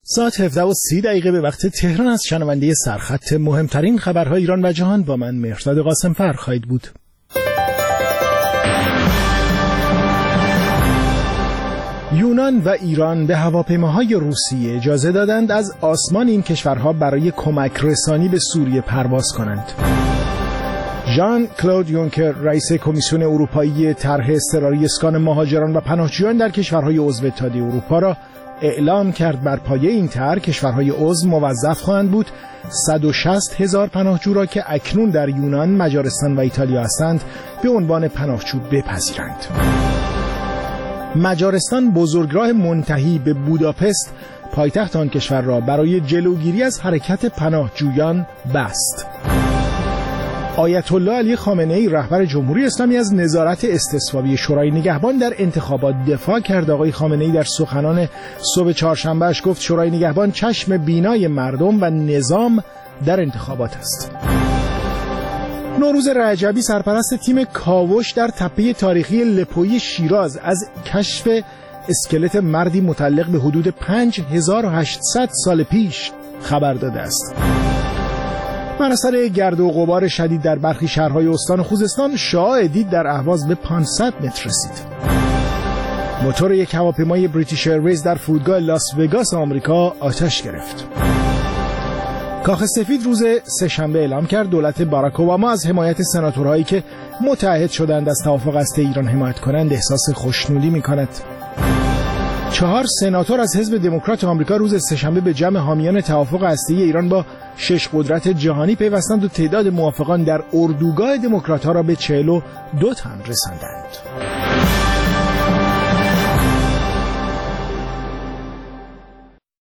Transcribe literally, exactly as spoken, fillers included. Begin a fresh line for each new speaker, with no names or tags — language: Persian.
ساعت هفده و سی دقیقه به وقت تهران از شنونده سرخط مهمترین خبرهای ایران و جهان با من مهرداد قاسم‌فر خواهید بود. یونان و ایران به هواپیماهای روسیه اجازه دادند از آسمان این کشورها برای کمک رسانی به سوریه پرواز کنند. ژان کلود یونکر رئیس کمیسیون اروپایی طرح اضطراری اسکان مهاجران و پناهجویان در کشورهای عضو اتحادیه اروپا را اعلام کرد بر پایه این طرح کشورهای عضو موظف خواهند بود صد و شصت هزار پناهجو را که اکنون در یونان، مجارستان و ایتالیا هستند به عنوان پناهجو بپذیرند. مجارستان بزرگراه منتهی به بوداپست پایتخت آن کشور را برای جلوگیری از حرکت پناهجویان بست. آیت الله علی خامنه ای رهبر جمهوری اسلامی از نظارت استصوابی شورای نگهبان در انتخابات دفاع کرد. آقای خامنه ای در سخنان صبح چهارشنبهش گفت شورای نگهبان چشم بینای مردم و نظام در انتخابات است. نوروز رجبی سرپرست تیم کاوش در تپه تاریخی لپویی شیراز از کشف اسکلت مردی متعلق به حدود پنج هزار و هشتصد سال پیش خبر داده است. بر اثر گرد و غبار شدید در برخی شهرهای استان خوزستان شعاع دید در اهواز به پانصد متر رسید. موتور یک هواپیمای بریتیش ایرویز در فرودگاه لاس وگاس آمریکا آتش گرفت. کاخ سفید روز سه‌شنبه اعلام کرد دولت باراک اوباما از حمایت سناتورهایی که متعهد شدند از توافق هسته ایران حمایت کنند احساس خوشنودی می‌کند. چهار سناتور از حزب دموکرات آمریکا روز سه‌شنبه به جمع حامیان توافق هسته‌ای ایران با شش قدرت جهانی پیوستند و تعداد موافقان در اردوگاه دموکرات‌ها را به چهل و دو تن رساندند.